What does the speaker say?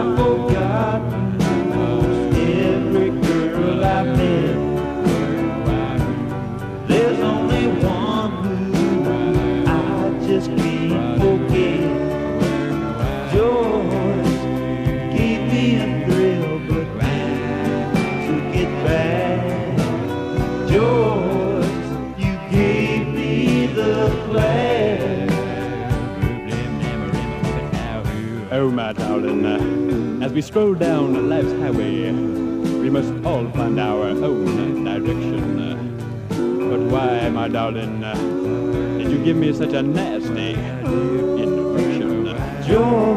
I've forgotten almost every girl I've met. There's only one who I just can't forget. Joyce gave me a thrill, but took it back. Joyce, you gave me the flag. Oh, my darling, as we stroll down life's highway, we must all find our own direction. But why, my darling, did you give me such a nasty introduction? Joyce,